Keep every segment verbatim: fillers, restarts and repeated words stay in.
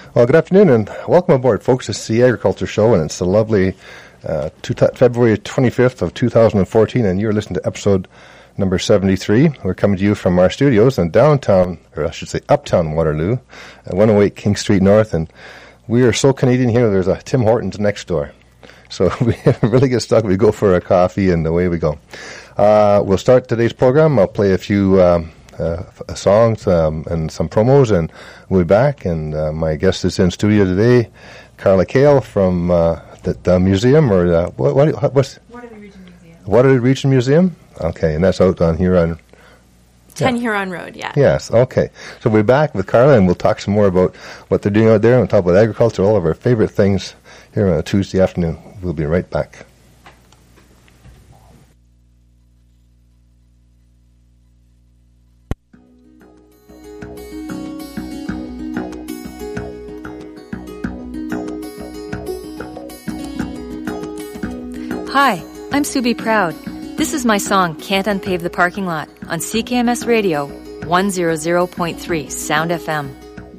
Well, good afternoon and welcome aboard, folks. It's the Agriculture Show, and it's the lovely uh, two t- February twenty-fifth of two thousand fourteen, and you're listening to episode number seventy-three. We're coming to you from our studios in downtown, or I should say uptown Waterloo, at one oh eight King Street North, and we are so Canadian here, there's a Tim Hortons next door. So we really get stuck, we go for a coffee, and away we go. Uh, we'll start today's program. I'll play a few um, uh, f- songs um, and some promos, and we'll be back. And uh, my guest is in studio today, Carla Kale from uh, the, the museum, or uh, what, what, what's Waterloo Region Museum. Waterloo Region Museum? Okay, and that's out on Huron. ten yeah. Huron Road, yeah. Yes, okay. So we'll be back with Carla, and we'll talk some more about what they're doing out there, and talk about agriculture, all of our favorite things here on a Tuesday afternoon. We'll be right back. Hi, I'm Subi Proud. This is my song, Can't Unpave the Parking Lot, on C K M S Radio, one hundred point three Sound F M.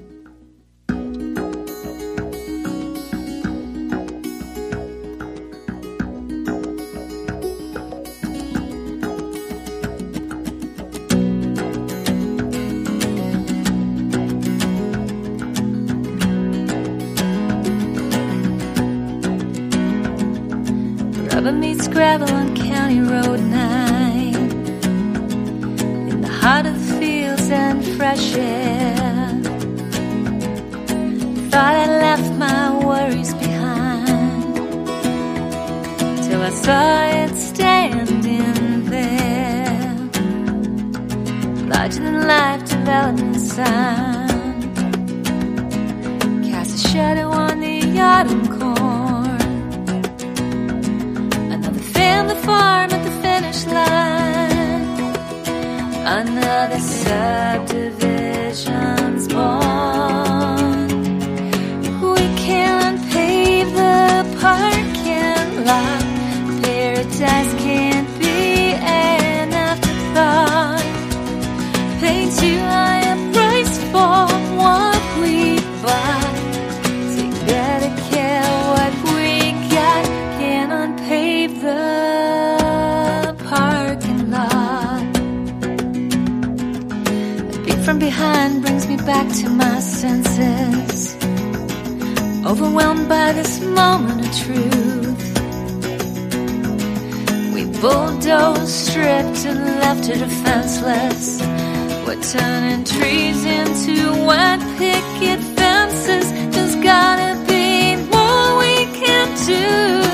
Rubber meets gravel on County Road nine, in the heart of the fields and fresh air. Thought I left my worries behind, till I saw it standing there, larger than life development sign, cast a shadow on the autumn corn. The farm at the finish line, another subdivision's born. We can't pave the parking lot, paradise can't be an afterthought. Pay too high a price for what we buy, take better care of what we got, can't unpave the from behind brings me back to my senses, overwhelmed by this moment of truth. We bulldozed, stripped, and left her defenseless. We're turning trees into white picket fences. There's gotta be more we can do.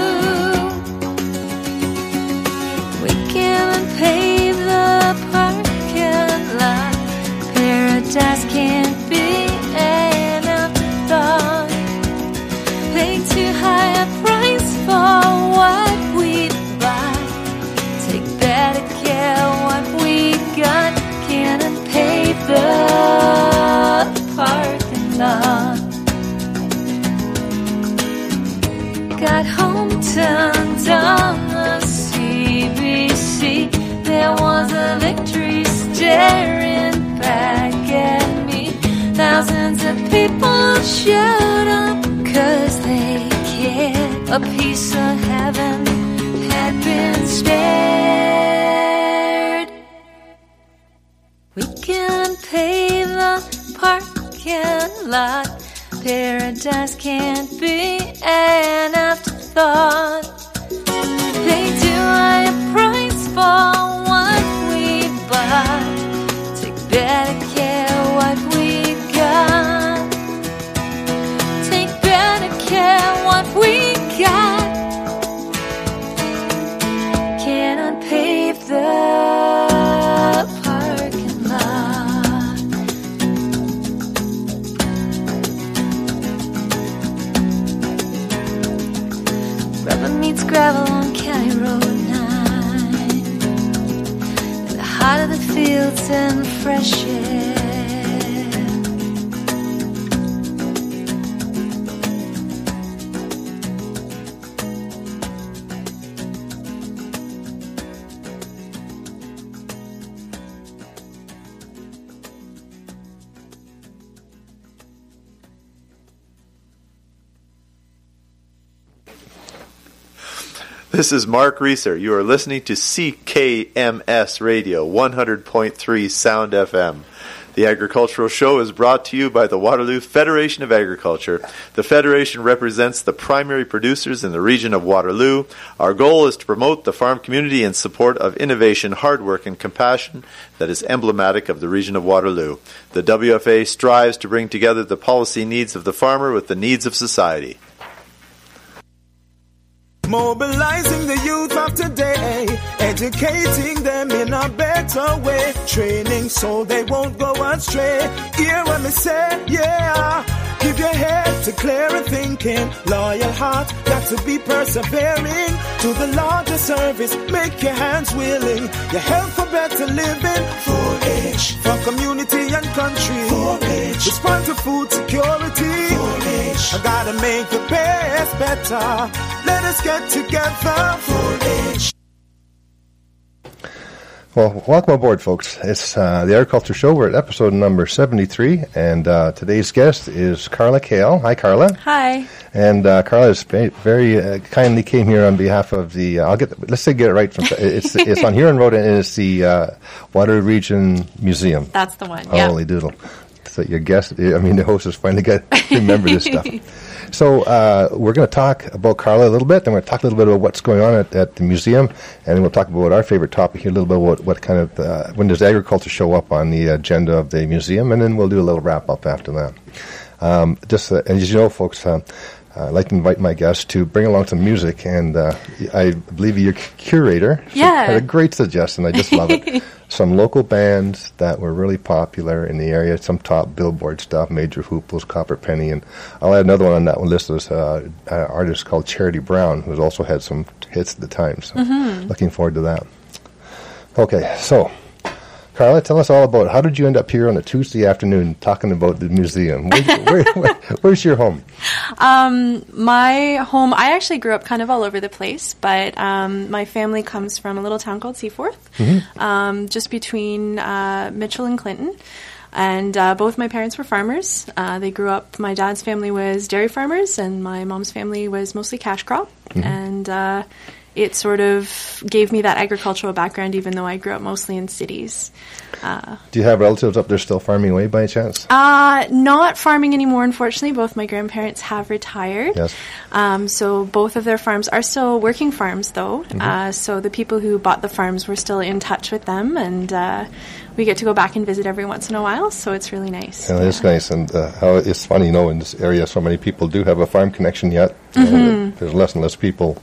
We can't pave the parking lot, paradise can't be an afterthought. Pay too high a price for what we buy, take better care of what we got, can't unpave the parking lot. Got home turned on the C B C, there was a victory staring back at me. Thousands of people showed up 'cause they cared. A piece of heaven had been spared. We can't pave the parking lot, paradise can't be an afterthought. Pay too high a price for what we buy, better care what we got, take better care what we got, can't unpave the parking lot. Rubber meets gravel on County Road nine, in the heart of the fields and fresh air. This is Mark Reeser. You are listening to C K M S Radio, one hundred point three Sound F M. The Agricultural Show is brought to you by the Waterloo Federation of Agriculture. The Federation represents the primary producers in the region of Waterloo. Our goal is to promote the farm community in support of innovation, hard work, and compassion that is emblematic of the region of Waterloo. The W F A strives to bring together the policy needs of the farmer with the needs of society. Mobilizing the youth of today, educating them in a better way, training so they won't go astray. Hear what me say, yeah. Give your head to clearer thinking, loyal heart, got to be persevering to the larger service. Make your hands willing, your health for better living. four H for community and country. four H respond to food security. four H I gotta make the best better. Let us get together. four H. Well, welcome aboard, folks. It's uh, the Agriculture Show. We're at episode number seventy-three, and uh, today's guest is Carla Kale. Hi, Carla. Hi. And uh, Carla is very uh, kindly came here on behalf of the. Uh, I'll get. Let's say get it right. From it's it's on Huron Road, and it's the uh, Waterloo Region Museum. That's the one. Yeah. Holy doodle! So your guest. I mean, the host has finally got to remember this stuff. So uh, we're going to talk about Carla a little bit, then we're going to talk a little bit about what's going on at, at the museum, and then we'll talk about our favorite topic here, a little bit about what kind of, uh, when does agriculture show up on the agenda of the museum, and then we'll do a little wrap-up after that. Um, just uh, and as you know, folks, uh, I'd like to invite my guests to bring along some music, and uh, I believe your curator yeah. had a great suggestion. I just love it. Some local bands that were really popular in the area, some top Billboard stuff, Major Hooples, Copper Penny, and I'll add another one on that one list. There's uh, an artist called Charity Brown, who's also had some hits at the time, so mm-hmm. looking forward to that. Okay, so Carla, tell us all about how did you end up here on a Tuesday afternoon talking about the museum? Where, where, where, where's your home? Um, my home, I actually grew up kind of all over the place, but um, my family comes from a little town called Seaforth, mm-hmm. um, just between uh, Mitchell and Clinton. And uh, both my parents were farmers. Uh, they grew up, my dad's family was dairy farmers, and my mom's family was mostly cash crop. Mm-hmm. And uh, it sort of gave me that agricultural background, even though I grew up mostly in cities. Uh, Do you have relatives up there still farming away by any chance? Uh, not farming anymore, unfortunately. Both my grandparents have retired. Yes. Um, so both of their farms are still working farms, though. Mm-hmm. Uh, so the people who bought the farms, we're still in touch with them, and uh, we get to go back and visit every once in a while, so it's really nice. Yeah, yeah. It's nice, and uh, how it's funny, you know, in this area, so many people do have a farm connection yet. You mm-hmm. know, there's less and less people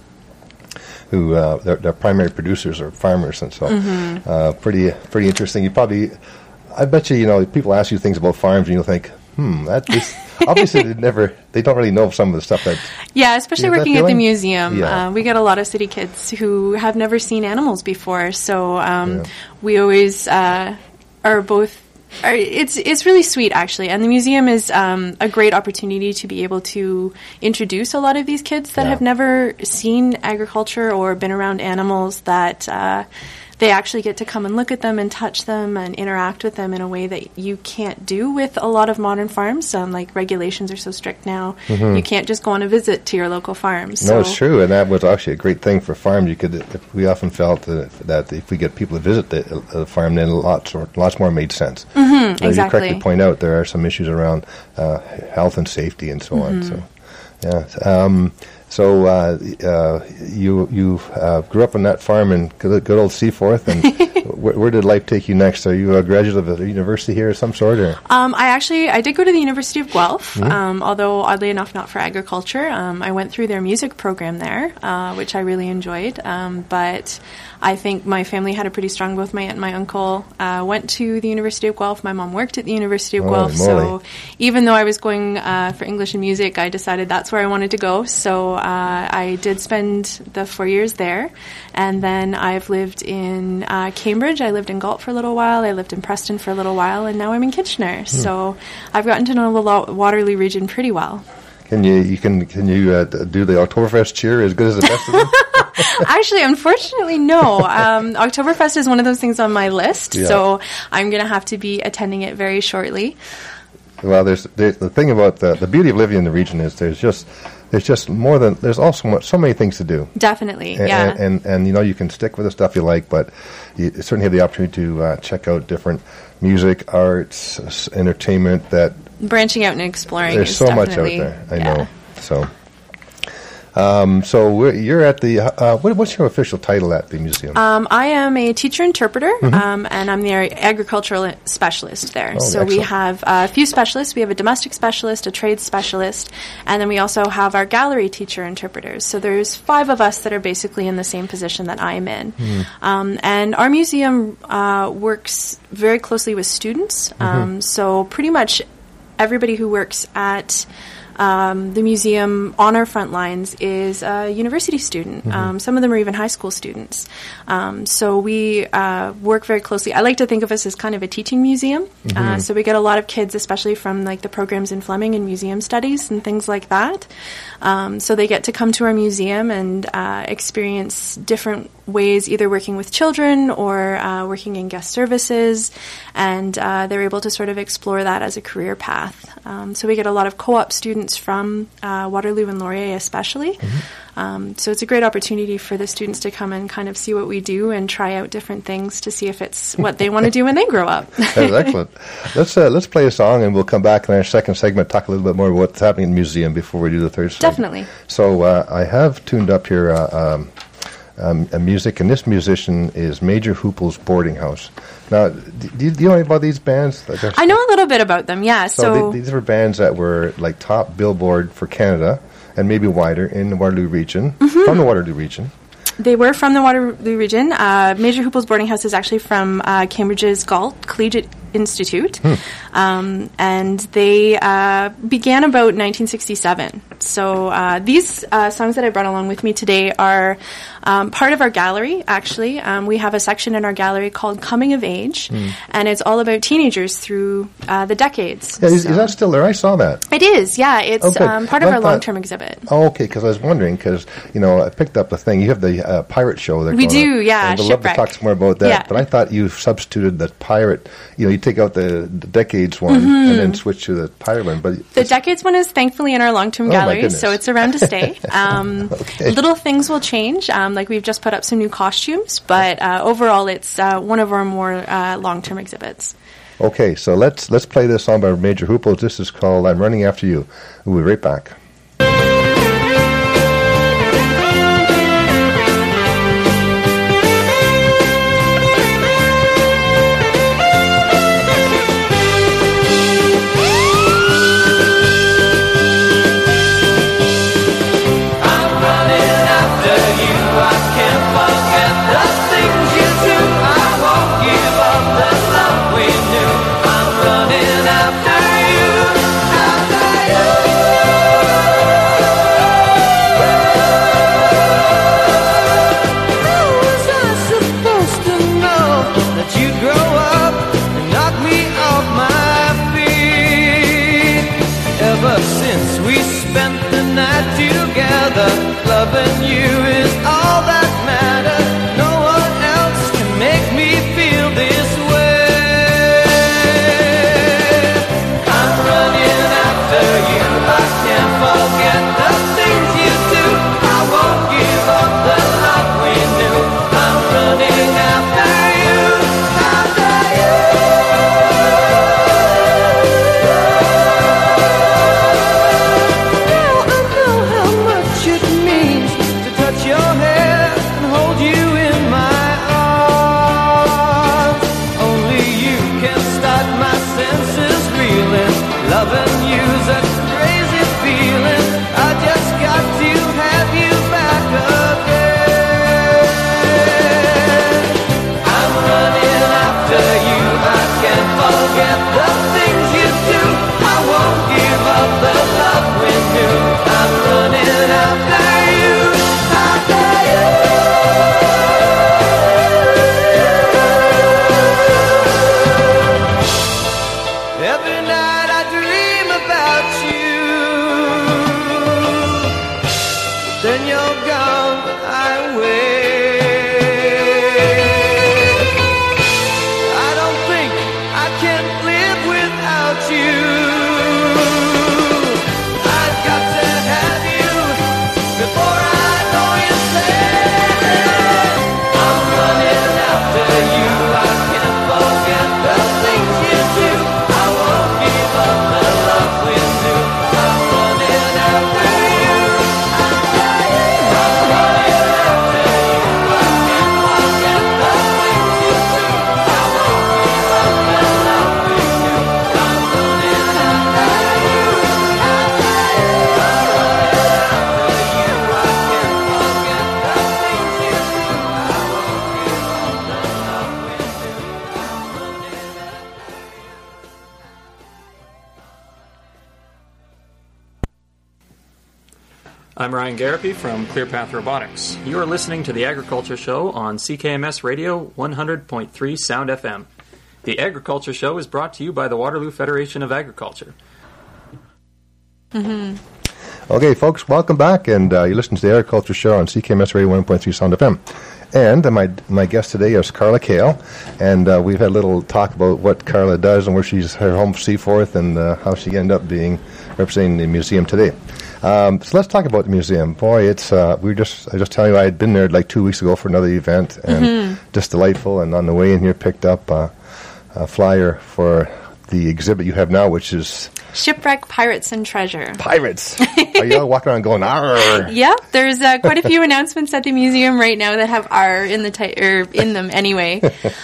who uh, their, their primary producers are farmers, and so mm-hmm. uh, pretty pretty interesting. You probably, I bet you, you know, people ask you things about farms, and you'll think, hmm, that is obviously they never, they don't really know some of the stuff that. Yeah, especially working at the museum, yeah. uh, we get a lot of city kids who have never seen animals before, so um, yeah. we always uh, are both. It's it's really sweet, actually, and the museum is um, a great opportunity to be able to introduce a lot of these kids that yeah. have never seen agriculture or been around animals, that uh, they actually get to come and look at them and touch them and interact with them in a way that you can't do with a lot of modern farms. Um, like, regulations are so strict now, mm-hmm. you can't just go on a visit to your local farms. No, so. It's true, and that was actually a great thing for farms. You could, if we often felt that, that if we get people to visit the, the farm, then lots or lots more made sense. Mm-hmm, As exactly. you correctly point out, there are some issues around uh, health and safety and so mm-hmm. on. So, yeah. Um, So uh, uh, you you uh, grew up on that farm in good, good old Seaforth, and wh- where did life take you next? Are you a graduate of a university here of some sort? Or? Um, I actually I did go to the University of Guelph, mm-hmm. um, although oddly enough not for agriculture. Um, I went through their music program there, uh, which I really enjoyed. Um, but I think my family had a pretty strong, both my aunt and my uncle uh, went to the University of Guelph. My mom worked at the University of Holy Guelph. moly. So even though I was going uh, for English and music, I decided that's where I wanted to go. So uh, I did spend the four years there. And then I've lived in uh, Cambridge. I lived in Galt for a little while. I lived in Preston for a little while. And now I'm in Kitchener. Hmm. So I've gotten to know the Lo- Waterloo region pretty well. Can you, you can can you uh, do the Oktoberfest cheer as good as the best of them? Actually, unfortunately, no. Um, Oktoberfest is one of those things on my list, yeah. so I'm going to have to be attending it very shortly. Well, there's, there's the thing about the, the beauty of living in the region is there's just it's just more than, there's also much, so many things to do. Definitely, And, yeah. and, and, and, you know, you can stick with the stuff you like, but you certainly have the opportunity to uh, check out different music, arts, s- entertainment that Branching out and exploring there's is so much out definitely, there. I yeah. know. So, um, so we're, you're at the, uh, what, what's your official title at the museum? Um, I am a teacher-interpreter, um, and I'm the agricultural specialist there. Mm-hmm. Oh, so we excellent. have a few specialists. We have a domestic specialist, a trade specialist, and then we also have our gallery teacher-interpreters. So there's five of us that are basically in the same position that I'm in. Mm-hmm. Um, and our museum uh, works very closely with students. Mm-hmm. Um, so pretty much everybody who works at Um, the museum on our front lines is a university student. Mm-hmm. Um, some of them are even high school students. Um, so we uh, work very closely. I like to think of us as kind of a teaching museum. Mm-hmm. Uh, so we get a lot of kids, especially from like the programs in Fleming and museum studies and things like that. Um, so they get to come to our museum and uh, experience different ways, either working with children or uh, working in guest services, and uh, they're able to sort of explore that as a career path. Um, so we get a lot of co-op students from uh, Waterloo and Laurier especially. Mm-hmm. Um, so it's a great opportunity for the students to come and kind of see what we do and try out different things to see if it's what they want to do when they grow up. That's excellent. Let's uh, let's play a song, and we'll come back in our second segment, talk a little bit more about what's happening in the museum before we do the third segment. Definitely. So uh, I have tuned up here uh, um, um, a music, and this musician is Major Hoople's Boarding House. Now, do you, do you know anything about these bands? Like, I know a little bit about them, yeah. So, So, the- these were bands that were like top Billboard for Canada and maybe wider in the Waterloo region, Mm-hmm. from the Waterloo region. they were from the Waterloo region. Uh, Major Hoople's Boarding House is actually from uh, Cambridge's Galt Collegiate Institute. Hmm. Um, and they uh, began about nineteen sixty-seven. So uh, these uh, songs that I brought along with me today are um, part of our gallery, actually. Um, we have a section in our gallery called Coming of Age, and it's all about teenagers through uh, the decades. Hmm. Yeah, is, So- is that still there? I saw that. It is, yeah. It's Oh, good. um, part of Well, I our thought- long-term exhibit. Oh, okay, because I was wondering, because, you know, I picked up the thing. You have the uh, pirate show. That We do, yeah, I'd love to Shipwreck. talk some more about that. Yeah. But I thought you substituted the pirate, you know, you take out the, the decades one and then switch to the pirate one. But Mm-hmm. The Decades one is thankfully in our long-term Oh, my gallery, goodness. so it's around to stay. Um, Okay. Little things will change. Um, like we've just put up some new costumes, but uh, overall, it's uh, one of our more uh, long-term exhibits. okay, so let's let's play this song by Major Hoople. This is called "I'm Running After You." We'll be right back. Loving you is all that matters. No one else can make me feel this way. I'm running after you. I can't forget the things you do. I won't give up the love we knew. I'm running after you, after you. Now I know how much it means to touch your hair I'm Ryan Garapi from ClearPath Robotics. You are listening to the Agriculture Show on C K M S Radio one hundred point three Sound F M. The Agriculture Show is brought to you by the Waterloo Federation of Agriculture. Mm-hmm. Okay, folks, welcome back, and uh, you listen to the Agriculture Show on C K M S Radio one hundred point three Sound F M. And uh, my my guest today is Carla Kale, and uh, we've had a little talk about what Carla does and where she's her home Seaforth and uh, how she ended up being representing the museum today. Um, so let's talk about the museum. Boy, it's uh, we were just I just telling you I had been there like two weeks ago for another event, and mm-hmm. just delightful. And on the way in here, picked up uh, a flyer for the exhibit you have now, which is Shipwreck, Pirates, and Treasure. Pirates. Are you all walking around going, arr? Yeah, there's uh, quite a few announcements at the museum right now that have R in the ti- or in them anyway.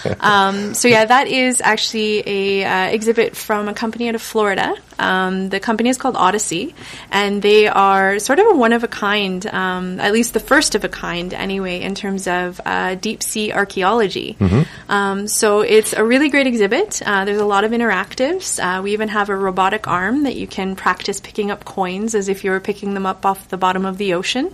Um, so yeah, that is actually a uh, exhibit from a company out of Florida. Um, the company is called Odyssey, and they are sort of a one-of-a-kind, um, at least the first of a kind anyway, in terms of uh, deep-sea archaeology. Mm-hmm. Um, so it's a really great exhibit. Uh, there's a lot of interactives. Uh, we even have a robotic arm that you can practice picking up coins as if you were picking them up off the bottom of the ocean.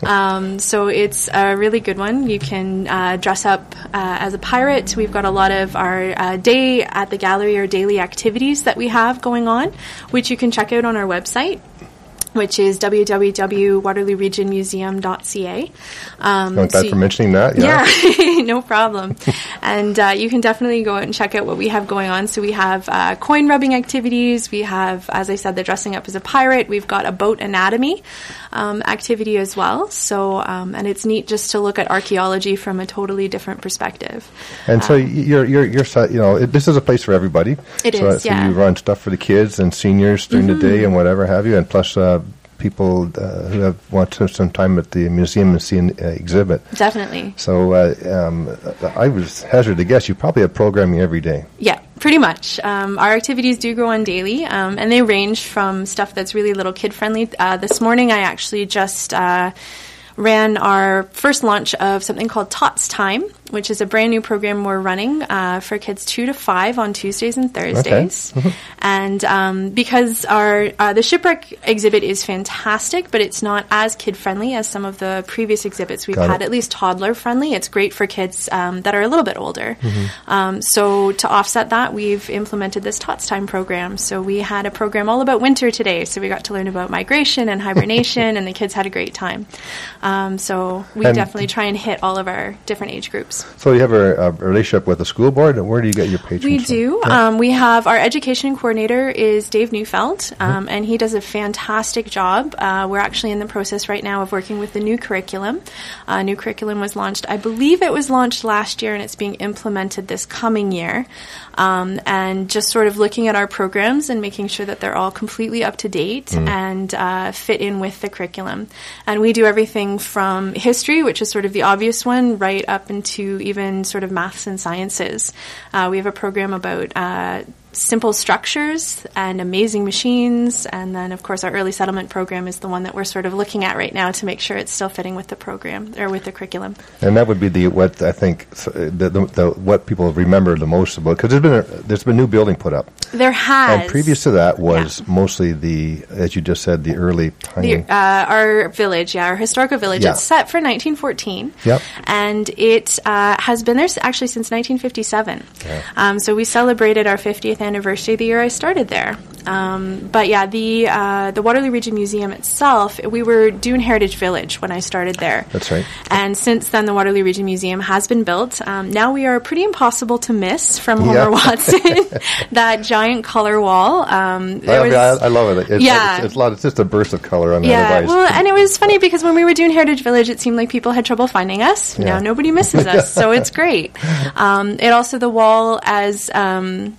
um, so it's a really good one. You can uh, dress up uh, as a pirate. We've got a lot of our uh, day at the gallery or daily activities that we have going on, which you can check out on our website, which is w w w dot waterloo region museum dot c a. Um, Thank so you for mentioning that. Yeah, yeah no problem. And uh, you can definitely go out and check out what we have going on. So we have uh, coin rubbing activities. We have, as I said, the dressing up as a pirate. We've got a boat anatomy um, activity as well. So, um, and it's neat just to look at archaeology from a totally different perspective. And so Um, you're you're you're set- you know it, this is a place for everybody. It so, is, so yeah. you run stuff for the kids and seniors during Mm-hmm. the day and whatever have you, and plus uh, people uh, who have want to some time at the museum and see an uh, exhibit. Definitely. So uh, um, I was hazard to guess you probably have programming every day. Yeah, pretty much. Um, our activities do go on daily, um, and they range from stuff that's really little kid-friendly. Uh, this morning I actually just uh, ran our first launch of something called Tots Time, which is a brand new program we're running uh, for kids two to five on Tuesdays and Thursdays. Okay. And um, because our uh, the shipwreck exhibit is fantastic, but it's not as kid-friendly as some of the previous exhibits we've Got had, it. at least toddler-friendly. It's great for kids um, that are a little bit older. Um, so to offset that, we've implemented this Tots Time program. So we had a program all about winter today. So we got to learn about migration and hibernation, and the kids had a great time. Um, so we And- definitely try and hit all of our different age groups. So you have a, a relationship with the school board. Where do you get your patrons We from? do. Yeah. Um, we have our education coordinator is Dave Neufeld, um, and he does a fantastic job. Uh, we're actually in the process right now of working with the new curriculum. Uh, new curriculum was launched, I believe it was launched last year, and it's being implemented this coming year. Um, and just sort of looking at our programs and making sure that they're all completely up to date and uh, fit in with the curriculum. And we do everything from history, which is sort of the obvious one, right up into even sort of maths and sciences. Uh, we have a program about uh, simple structures and amazing machines, and then of course our early settlement program is the one that we're sort of looking at right now to make sure it's still fitting with the program or with the curriculum. And that would be the what I think s- the, the, the what people remember the most about, because there's been a, there's been new building put up, There has and previous to that was mostly the, as you just said, the early tiny. The, uh, our village, yeah, our historical village. Yeah. It's set for nineteen fourteen, Yep. and it uh, has been there s- actually since nineteen fifty-seven. Yeah. Um, so we celebrated our fiftieth anniversary the year I started there. Um, but yeah, the uh, the Waterloo Region Museum itself, we were Dune Heritage Village when I started there. That's right. And since then, the Waterloo Region Museum has been built. Um, now we are pretty impossible to miss from Homer Yeah. Watson. That giant color wall. Um, there I, mean, was- I, I love it. It's, Yeah. it's, it's a lot. It's just a burst of color on the yeah, otherwise. well, and it was funny because when we were doing Heritage Village, it seemed like people had trouble finding us. Yeah. Now nobody misses us, so it's great. Um, it also, the wall, as um,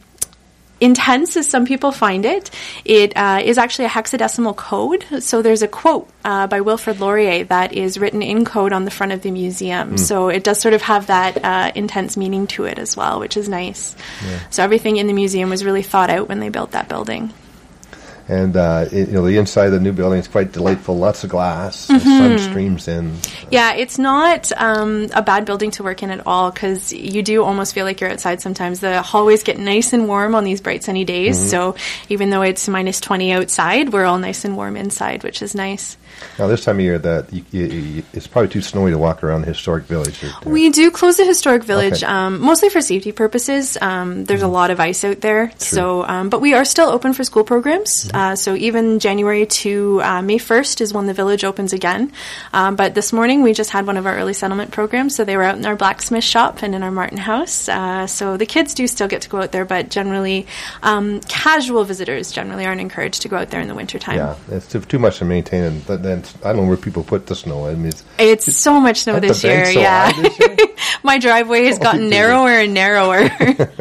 intense as some people find it, it uh, is actually a hexadecimal code. So there's a quote uh, by Wilfrid Laurier that is written in code on the front of the museum. So it does sort of have that uh, intense meaning to it as well, which is nice. So everything in the museum was really thought out when they built that building. And uh, it, you know, the inside of the new building is quite delightful. Lots of glass. The sun streams in. Yeah, it's not um, a bad building to work in at all because you do almost feel like you're outside sometimes. The hallways get nice and warm on these bright sunny days. Mm-hmm. So even though it's minus twenty outside, we're all nice and warm inside, which is nice. Now, this time of year, that you, you, you, it's probably too snowy to walk around the historic village. Right there. We do close the historic village, Okay. um, mostly for safety purposes. Um, there's a lot of ice out there, so um, but we are still open for school programs. Uh, so even January to uh, May first is when the village opens again. Um, but this morning we just had one of our early settlement programs, so they were out in our blacksmith shop and in our Martin house. Uh, so the kids do still get to go out there, but generally um, casual visitors generally aren't encouraged to go out there in the wintertime. Yeah, it's too, too much to maintain. And but then I don't know where people put the snow. I mean, it's, It's so much snow Aren't this the year, banks so yeah. high this year? My driveway has Oh, gotten dear. narrower and narrower.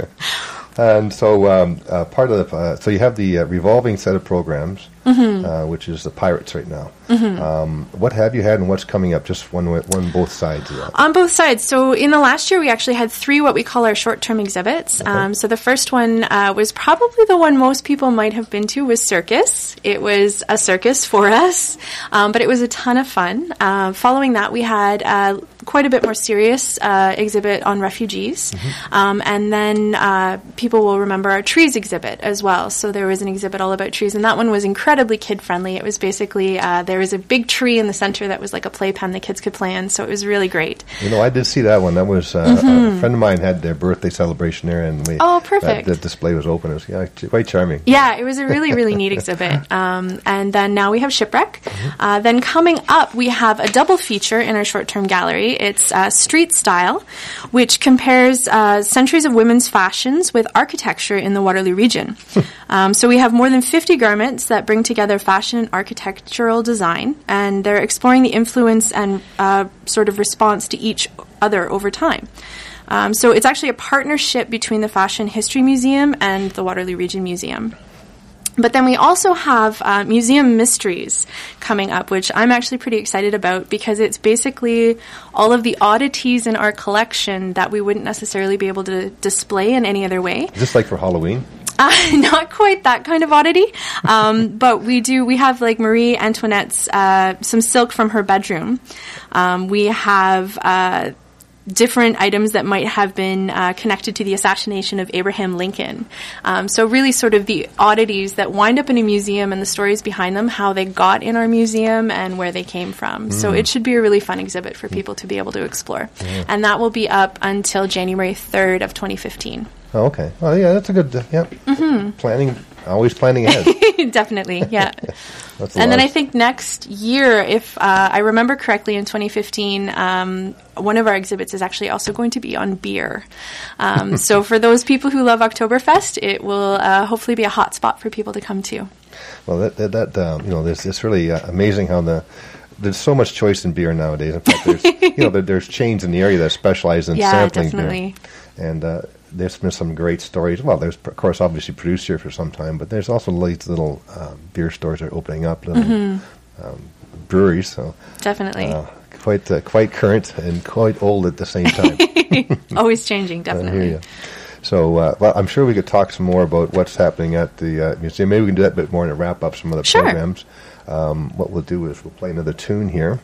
And so um, uh, part of the uh, so you have the uh, revolving set of programs, Mm-hmm. uh, which is the Pirates right now. Um, what have you had and what's coming up? Just one wa- one both sides of that. On both sides. So in the last year, we actually had three what we call our short-term exhibits. Um, so the first one uh, was probably the one most people might have been to was Circus. It was a circus for us, um, but it was a ton of fun. Uh, following that, we had uh, quite a bit more serious uh, exhibit on refugees. Um, and then uh, people will remember our trees exhibit as well. So there was an exhibit all about trees, and that one was incredibly kid-friendly. It was basically, uh, there was a big tree in the center that was like a playpen the kids could play in, so it was really great. You know, I did see that one. That was uh, a friend of mine had their birthday celebration there, and we Oh, perfect. That, that display was open. It was yeah, ch- quite charming. Yeah, it was a really, really neat exhibit. Um, and then now we have Shipwreck. Uh, then coming up, we have a double feature in our short-term gallery. It's uh, Street Style, which compares uh, centuries of women's fashions with architecture in the Waterloo region. um, so we have more than fifty garments that bring together fashion and architectural design, and they're exploring the influence and uh, sort of response to each other over time. Um, so it's actually a partnership between the Fashion History Museum and the Waterloo Region Museum. But then we also have uh, Museum Mysteries coming up, which I'm actually pretty excited about because it's basically all of the oddities in our collection that we wouldn't necessarily be able to display in any other way. Just like for Halloween. Uh, not quite that kind of oddity, um, but we do. We have like Marie Antoinette's uh, some silk from her bedroom. Um, we have uh, different items that might have been uh, connected to the assassination of Abraham Lincoln. Um, so really, sort of the oddities that wind up in a museum and the stories behind them, how they got in our museum and where they came from. So it should be a really fun exhibit for people to be able to explore, and that will be up until January third of twenty fifteen. Oh, okay. Well, yeah, that's a good. Uh, yeah. Mm-hmm. Planning, always planning ahead. Definitely, yeah. That's a And then lot I of- think next year, if uh, I remember correctly, in twenty fifteen, um, one of our exhibits is actually also going to be on beer. Um, so for those people who love Oktoberfest, it will uh, hopefully be a hot spot for people to come to. Well, that that, that um, you know, there's it's really uh, amazing how the there's so much choice in beer nowadays. In fact, there's you know there, there's chains in the area that specialize in Yeah, sampling definitely. beer, and uh, there's been some great stories. Well, there's of course obviously produced here for some time, but there's also these little uh, beer stores that are opening up, little Mm-hmm. um, breweries. So Definitely. uh, quite uh, quite current and quite old at the same time. Always changing, I hear definitely. you. So, uh, well, I'm sure we could talk some more about what's happening at the uh, museum. Maybe we can do that a bit more to wrap up some of the Sure. programs. Um, what we'll do is we'll play another tune here.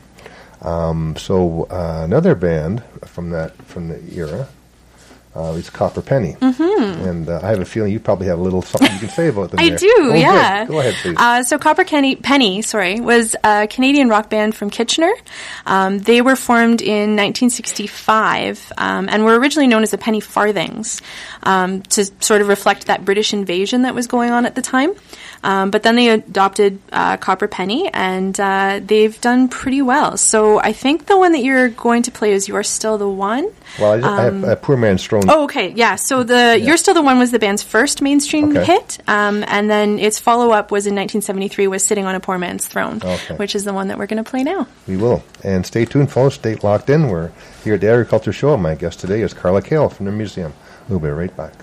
Um, so, uh, another band from that from the era uh, is Copper Penny, mm-hmm. and uh, I have a feeling you probably have a little something you can say about them. I there. do, Oh, good. yeah. Go ahead, please. Uh, so Copper Kenny, Penny, sorry, was a Canadian rock band from Kitchener. Um, they were formed in nineteen sixty-five um, and were originally known as the Penny Farthings um, to sort of reflect that British invasion that was going on at the time. Um, but then they adopted uh, Copper Penny, and uh, they've done pretty well. So I think the one that you're going to play is You're Still the One. well, I, just, I have uh, Poor Man's Throne. Oh, okay, yeah. So the You're Still the One was the band's first mainstream Okay. hit, um, and then its follow-up was in nineteen seventy-three was Sitting on a Poor Man's Throne, Okay. which is the one that we're going to play now. We will. And stay tuned, folks. Stay locked in. We're here at the Agriculture Show. My guest today is Carla Kale from the museum. We'll be right back.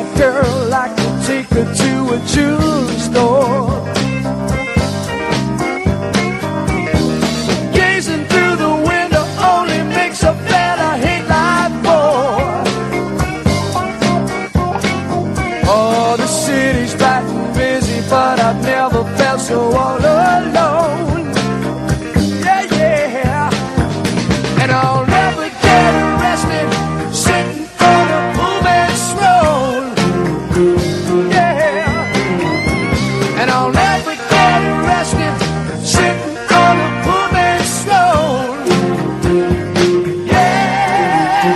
girl, I could take her to a jewelry store. Gazing through the window only makes a fella hate life more. Oh, the city's bright and busy, but I've never felt so all alone. Yeah, yeah. And I'll never get arrested sitting on a poor man's throne. Yeah. And I'll never get arrested sitting on a poor man's throne. Yeah.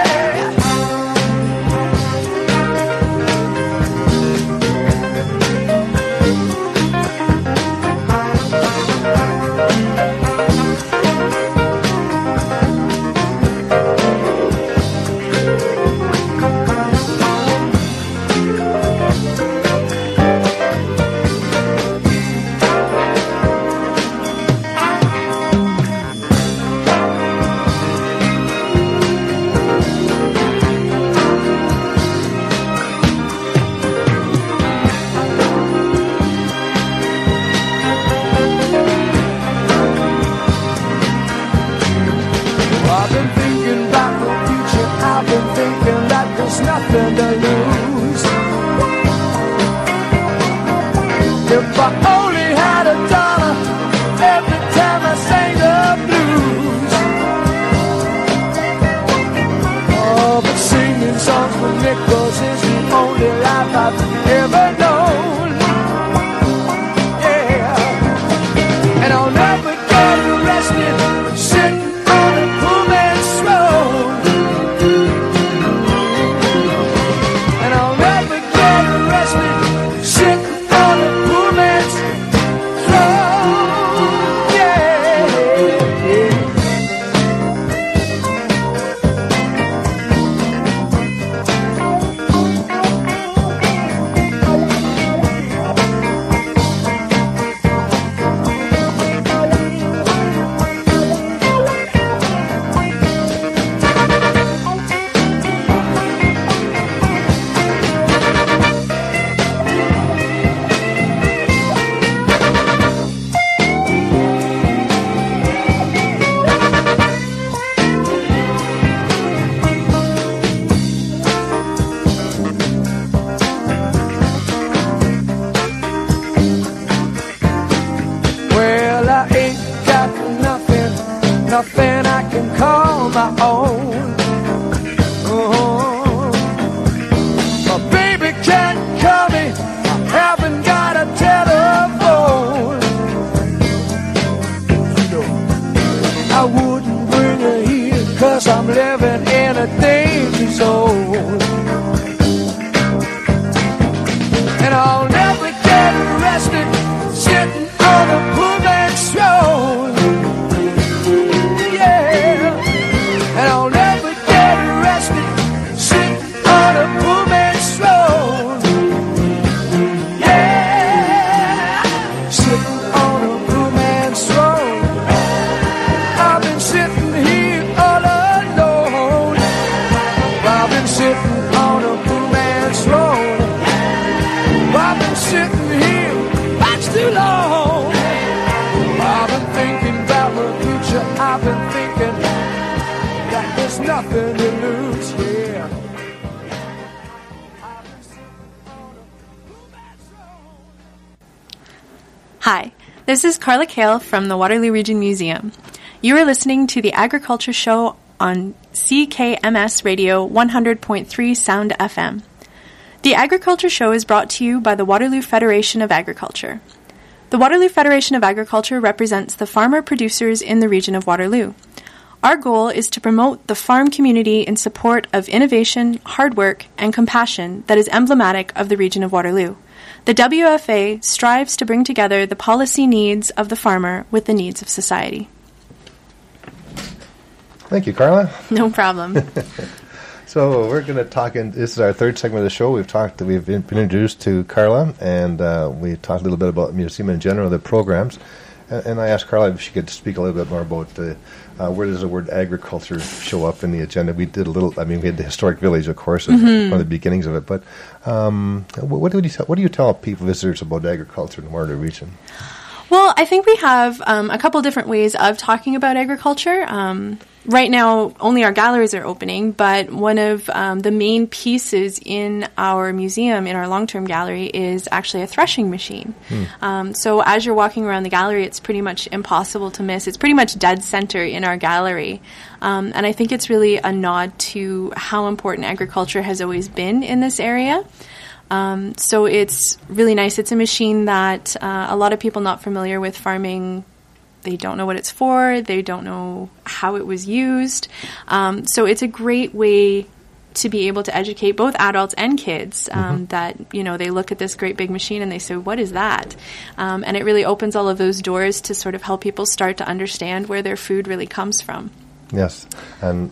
I've been thinking about the future, I've been thinking that there's nothing to lose. If I only had a dollar every time I sang the blues. Oh, but singing songs for nickels is the only life I've ever known. Yeah, and I'll never get arrested sitting on a poor man's throne. And I'll never get arrested sitting on a poor man's throne. Yeah. Well, I ain't got nothing, nothing I can call my own. Oh, my baby can't call me, I haven't got a telephone. You know, I wouldn't bring her here, cause I'm living in a danger zone. And I'll never get arrested sitting on a poor man's throne. Yeah, and I'll never get arrested sitting on a poor man's throne. Yeah, sitting on a poor man's throne. I've been sitting here all alone. I've been sitting on a poor man's throne. I've been sitting here much too long. I've been thinking about the future. I've been thinking that there's nothing to lose here. Hi, this is Carla Kale from the Waterloo Region Museum. You are listening to the Agriculture Show on C K M S Radio one hundred point three Sound F M. The Agriculture Show is brought to you by the Waterloo Federation of Agriculture. The Waterloo Federation of Agriculture represents the farmer producers in the region of Waterloo. Our goal is to promote the farm community in support of innovation, hard work, and compassion that is emblematic of the region of Waterloo. The W F A strives to bring together the policy needs of the farmer with the needs of society. Thank you, Carla. No problem. So we're going to talk, in, this is our third segment of the show. We've talked, we've been introduced to Carla, and uh, we talked a little bit about the museum in general, the programs. And, and I asked Carla if she could speak a little bit more about the uh, where does the word agriculture show up in the agenda? We did a little. I mean, we had the historic village, of course, mm-hmm. one of the beginnings of it. But um, what, what do you tell, what do you tell people visitors about agriculture in the Waterloo region? Well, I think we have um, a couple different ways of talking about agriculture. Um, right now, only our galleries are opening, but one of um, the main pieces in our museum, in our long-term gallery, is actually a threshing machine. Mm. Um, so as you're walking around the gallery, it's pretty much impossible to miss. It's pretty much dead center in our gallery. Um, and I think it's really a nod to how important agriculture has always been in this area. Um, so it's really nice. It's a machine that uh, a lot of people not familiar with farming, they don't know what it's for. They don't know how it was used. Um, so it's a great way to be able to educate both adults and kids um, mm-hmm. that, you know, they look at this great big machine and they say, what is that? Um, and it really opens all of those doors to sort of help people start to understand where their food really comes from. Yes. And,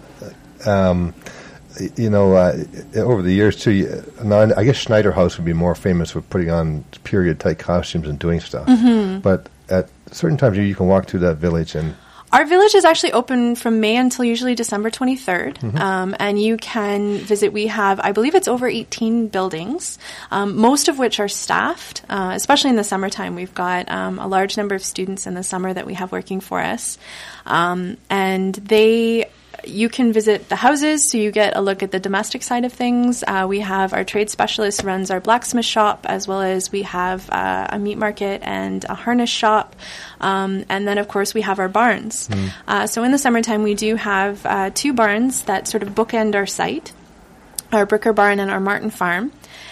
um, you know, uh, over the years, too, you, now I guess Schneider House would be more famous for putting on period-type costumes and doing stuff. Mm-hmm. But at certain times, you, you can walk through that village and... Our village is actually open from May until usually December twenty-third, mm-hmm. um, and you can visit. We have, I believe it's over eighteen buildings, um, most of which are staffed, uh, especially in the summertime. We've got um, a large number of students in the summer that we have working for us, um, and they... You can visit the houses, so you get a look at the domestic side of things. Uh, we have our trade specialist runs our blacksmith shop, as well as we have uh, a meat market and a harness shop. Um, and then, of course, we have our barns. Mm. Uh, so in the summertime, we do have uh, two barns that sort of bookend our site, our Bricker Barn and our Martin Farm.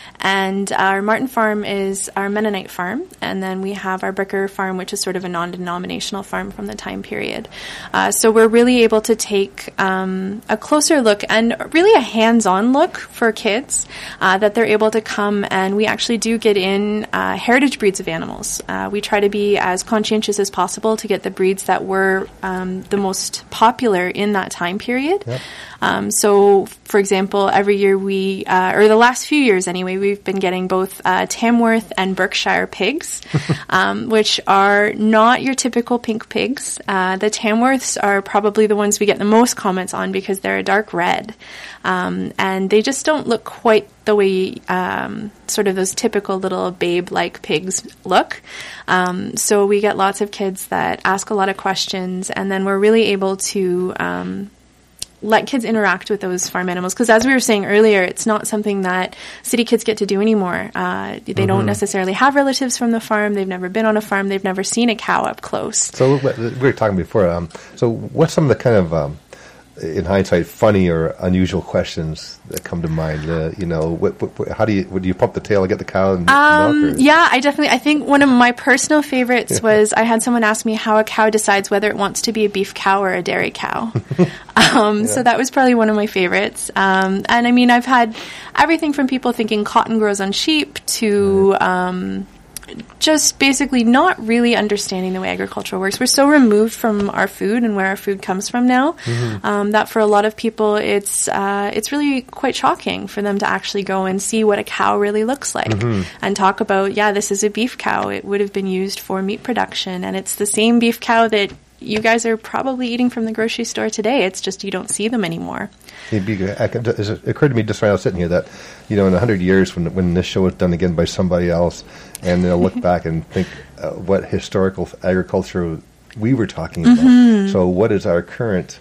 And our Martin Farm is our Mennonite farm, and then we have our Bricker Farm, which is sort of a non-denominational farm from the time period. Uh, so we're really able to take um, a closer look and really a hands-on look for kids uh, that they're able to come, and we actually do get in uh, heritage breeds of animals. Uh, we try to be as conscientious as possible to get the breeds that were um, the most popular in that time period. Yep. Um, so, for example, every year we, uh, or the last few years anyway, we've been getting both uh, Tamworth and Berkshire pigs, um, which are not your typical pink pigs. Uh, the Tamworths are probably the ones we get the most comments on because they're a dark red. Um, and they just don't look quite the way um, sort of those typical little babe-like pigs look. Um, so we get lots of kids that ask a lot of questions, and then we're really able to... Um, let kids interact with those farm animals. Because as we were saying earlier, it's not something that city kids get to do anymore. Uh, they mm-hmm. don't necessarily have relatives from the farm. They've never been on a farm. They've never seen a cow up close. So we were talking before. Um, so what's some of the kind of, um, in hindsight, funny or unusual questions that come to mind? Uh, you know, what, what, how do you, would you pump the tail and get the cow and um, milk? Or? Yeah, I definitely, I think one of my personal favorites was I had someone ask me how a cow decides whether it wants to be a beef cow or a dairy cow. um, yeah. So that was probably one of my favorites. Um, and I mean, I've had everything from people thinking cotton grows on sheep to... Um, just basically not really understanding the way agriculture works. We're so removed from our food and where our food comes from now mm-hmm. um, that for a lot of people it's uh, it's really quite shocking for them to actually go and see what a cow really looks like mm-hmm. and talk about, yeah, this is a beef cow. It would have been used for meat production, and it's the same beef cow that you guys are probably eating from the grocery store today. It's just you don't see them anymore. It'd be, it occurred to me just when I was sitting here that, you know, in a hundred years when when this show is done again by somebody else, and they'll look back and think uh, what historical agriculture we were talking about. Mm-hmm. So what is our current,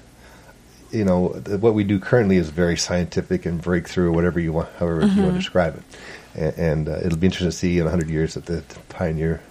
you know, what we do currently is very scientific and breakthrough, or whatever you want, however mm-hmm. you want to describe it. And, and uh, it'll be interesting to see in a hundred years at the, the Pioneer,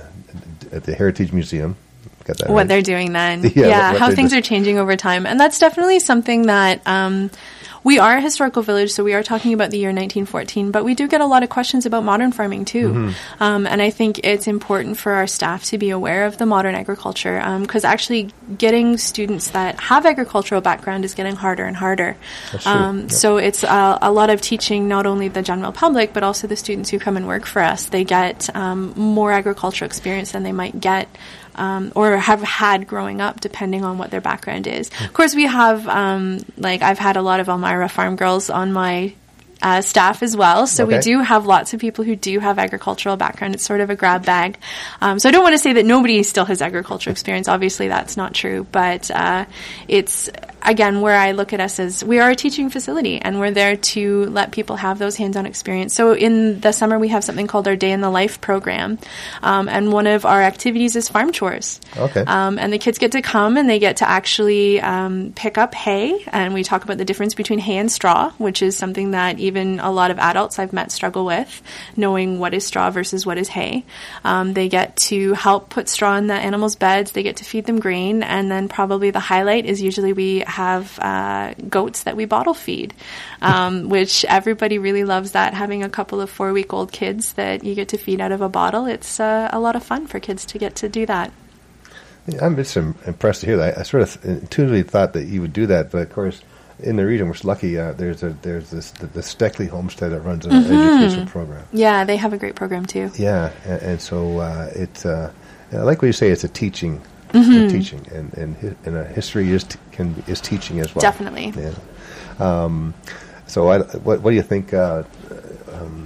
uh, at the Heritage Museum, Got that what right. they're doing then. Yeah, yeah what, what how things do. are changing over time. And that's definitely something that um, we are a historical village, so we are talking about the year nineteen fourteen, but we do get a lot of questions about modern farming too. Mm-hmm. Um, and I think it's important for our staff to be aware of the modern agriculture because um, actually getting students that have agricultural background is getting harder and harder. That's true. Um, yep. So it's uh, a lot of teaching not only the general public, but also the students who come and work for us. They get um, more agricultural experience than they might get Um, or have had growing up, depending on what their background is. Of course, we have, um, like, I've had a lot of Elmira farm girls on my uh, staff as well. So we Okay. do have lots of people who do have agricultural background. It's sort of a grab bag. Um, so I don't want to say that nobody still has agricultural experience. Obviously, that's not true. But uh, it's, again, where I look at us as we are a teaching facility, and we're there to let people have those hands-on experience. So in the summer, we have something called our Day in the Life program. Um, and one of our activities is farm chores. Okay. Um, and the kids get to come and they get to actually um, pick up hay. And we talk about the difference between hay and straw, which is something that even a lot of adults I've met struggle with, knowing what is straw versus what is hay. Um, they get to help put straw in the animals' beds. They get to feed them grain. And then probably the highlight is usually we have uh, goats that we bottle feed, um, which everybody really loves that, having a couple of four-week-old kids that you get to feed out of a bottle. It's uh, a lot of fun for kids to get to do that. Yeah, I'm just im- impressed to hear that. I sort of intuitively thought that you would do that, but of course, in the region, we're lucky. Uh, there's a there's this the, the Steckley Homestead that runs an education program. Yeah, they have a great program too. Yeah, and, and so uh, it's uh, I like what you say. It's a teaching, a teaching, and and, hi- and a history is t- can is teaching as well. Definitely. Yeah. Um, so I, what what do you think? Uh, um,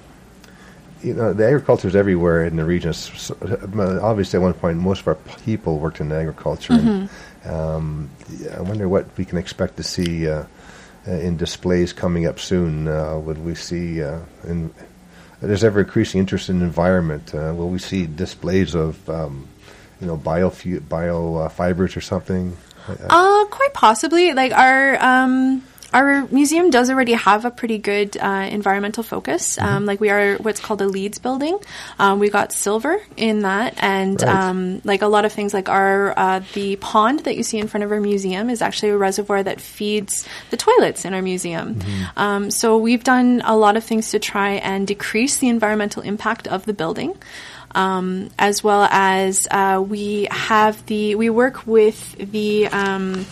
you know, the agriculture is everywhere in the region. S- s- Obviously, at one point, most of our people worked in agriculture. And, um, I wonder what we can expect to see uh, uh, in displays coming up soon. Uh, would we see? Uh, in, there's ever increasing interest in the environment. Uh, will we see displays of, um, you know, bio bio uh, fibers or something? Uh, quite possibly. Like our um, our museum does already have a pretty good uh, environmental focus. Um, like we are what's called a LEEDS building. Um, we got silver in that, and Right. um, like a lot of things, like our uh, the pond that you see in front of our museum is actually a reservoir that feeds the toilets in our museum. Um, so we've done a lot of things to try and decrease the environmental impact of the building. Um, as well as uh, we have the we work with the um,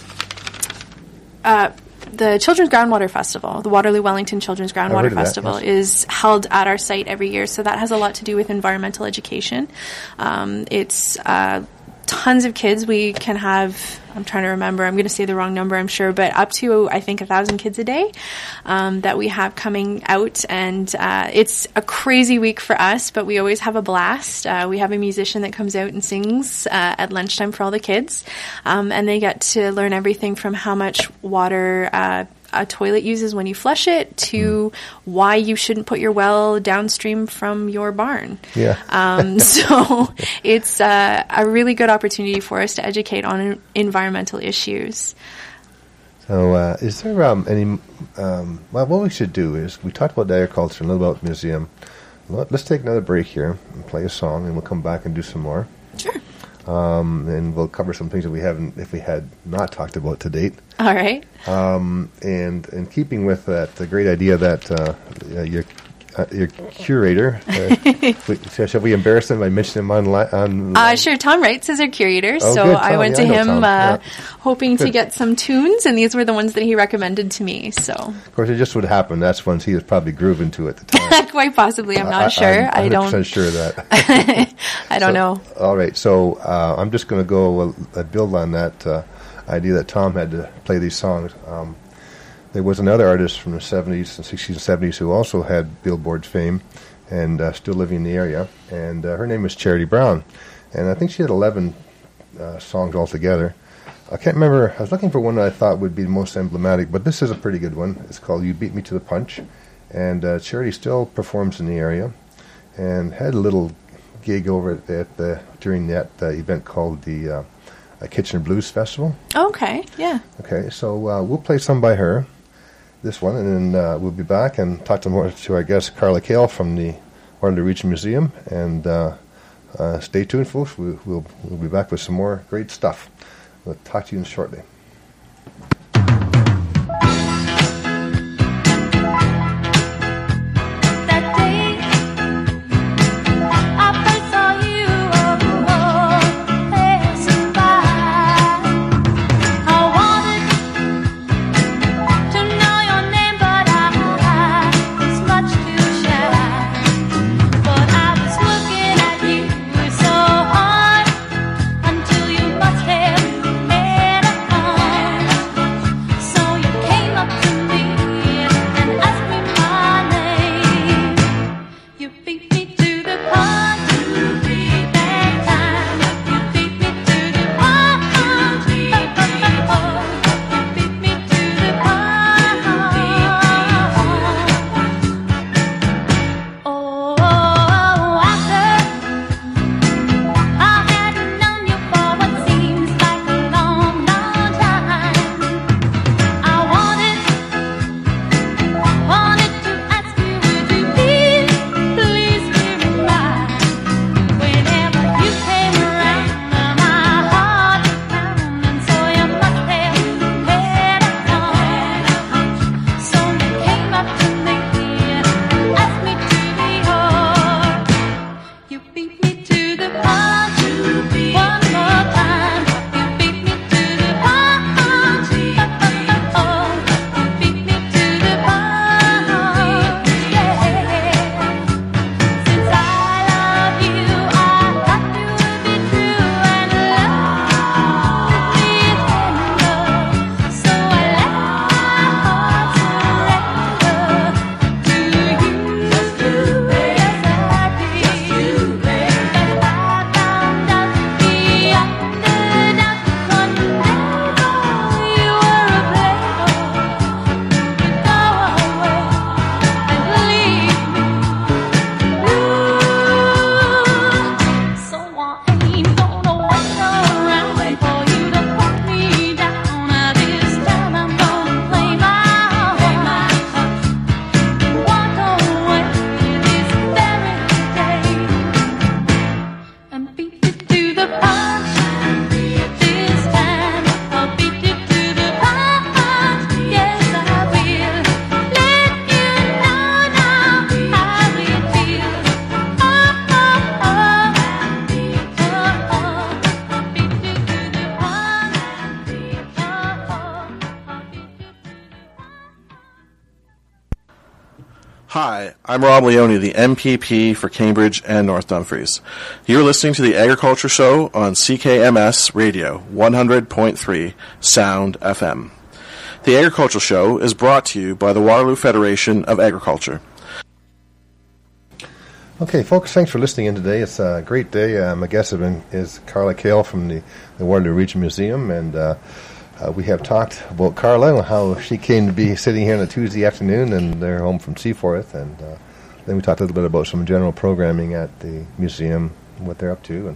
uh, the Children's Groundwater Festival. The Waterloo Wellington Children's heard Groundwater of that, Festival yes. is held at our site every year, so that has a lot to do with environmental education. Um, it's uh, tons of kids. We can have, I'm trying to remember, I'm going to say the wrong number, I'm sure, but up to, I think, a thousand kids a day um, that we have coming out. And uh, it's a crazy week for us, but we always have a blast. Uh, we have a musician that comes out and sings uh, at lunchtime for all the kids. Um, and they get to learn everything from how much water uh, a toilet uses when you flush it to why you shouldn't put your well downstream from your barn. Yeah. Um, so it's uh, a really good opportunity for us to educate on environmental issues. So, uh, is there um, any? Um, well, what we should do is we talked about agriculture and a little about the museum. Let- Let's take another break here and play a song, and we'll come back and do some more. Sure. Um, and we'll cover some things that we haven't, if we had not talked about to date. All right. Um, and in keeping with that, the great idea that uh, uh, your uh, your curator, uh, we, shall we embarrass them by mentioning him online? On, Uh, sure. Tom Wrights is our curator, Oh, so good, I Tom. went Yeah, to I know him Tom. uh, Yeah. hoping to Good. get some tunes, and these were the ones that he recommended to me. So Of course, it just would happen. That's ones he was probably grooving to at the time. quite possibly, I'm not I, sure. I'm I one hundred percent don't. sure of that. I don't So, know. All right, so uh, I'm just going to go uh, build on that uh, idea that Tom had to play these songs. Um, there was another artist from the seventies and sixties and seventies who also had Billboard fame and uh, still living in the area, and uh, her name was Charity Brown, and I think she had eleven uh, songs altogether. I can't remember. I was looking for one that I thought would be the most emblematic, but this is a pretty good one. It's called "You Beat Me to the Punch," and uh, Charity still performs in the area, and had a little gig over at the, at the during that uh, event called the uh, uh, Kitchener Blues Festival. Okay. Yeah. Okay, so uh, we'll play some by her, this one, and then uh, we'll be back and talk to more to our guest Carla Kale from the Waterloo Region Museum. And uh, uh, stay tuned, folks. We, we'll we'll be back with some more great stuff. We'll talk to you shortly. That day I first saw you on the wall passing by, I wanted to know your name, but I was much too shy. But I was looking at you so hard until you must have had a Hi, I'm Rob Leone, the M P P for Cambridge and North Dumfries. You're listening to the Agriculture Show on C K M S Radio, one hundred point three Sound F M. The Agriculture Show is brought to you by the Waterloo Federation of Agriculture. Okay, folks, thanks for listening in today. It's a great day. Uh, my guest has been, is Carla Kale from the, the Waterloo Region Museum, and uh, uh, we have talked about Carla and how she came to be sitting here on a Tuesday afternoon, and they're home from Seaforth, and uh, then we talked a little bit about some general programming at the museum, what they're up to, and,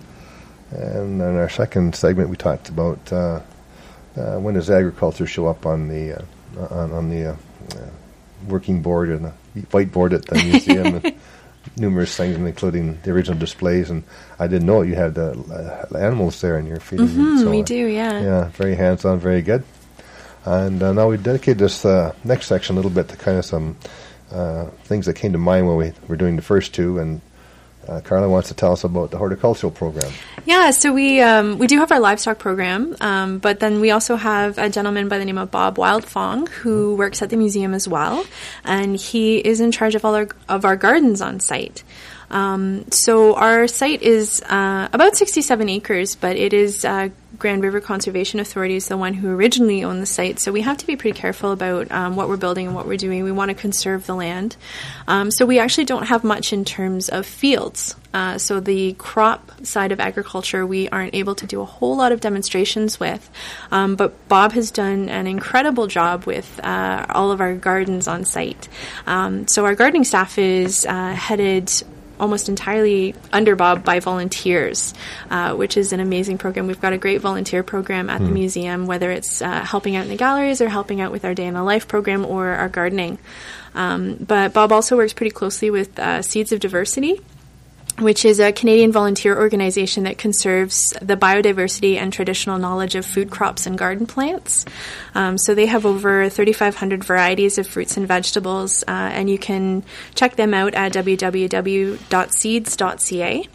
and in our second segment we talked about uh, uh, when does agriculture show up on the uh, on, on the uh, uh, working board and the whiteboard at the museum. And, numerous things, including the original displays, and I didn't know you had uh, animals there in your feeding. Mm-hmm, so, we uh, do, yeah. Yeah, very hands-on, very good. And uh, now we dedicate this uh, next section a little bit to kind of some uh, things that came to mind when we were doing the first two, and uh, Carla wants to tell us about the horticultural program. Yeah, so we um, we do have our livestock program, um, but then we also have a gentleman by the name of Bob Wildfong who works at the museum as well, and he is in charge of all our of our gardens on site. Um, so our site is uh, about sixty-seven acres, but it is uh, Grand River Conservation Authority is the one who originally owned the site, so we have to be pretty careful about um, what we're building and what we're doing. We want to conserve the land. Um, so we actually don't have much in terms of fields. Uh, so the crop side of agriculture we aren't able to do a whole lot of demonstrations with. Um, but Bob has done an incredible job with uh, all of our gardens on site. Um, so our gardening staff is uh, headed almost entirely under Bob by volunteers, uh, which is an amazing program. We've got a great volunteer program at mm. the museum, whether it's uh, helping out in the galleries or helping out with our Day in the Life program or our gardening. Um, but Bob also works pretty closely with uh, Seeds of Diversity, which is a Canadian volunteer organization that conserves the biodiversity and traditional knowledge of food crops and garden plants. Um, so they have over thirty-five hundred varieties of fruits and vegetables, uh, and you can check them out at w w w dot seeds dot c a.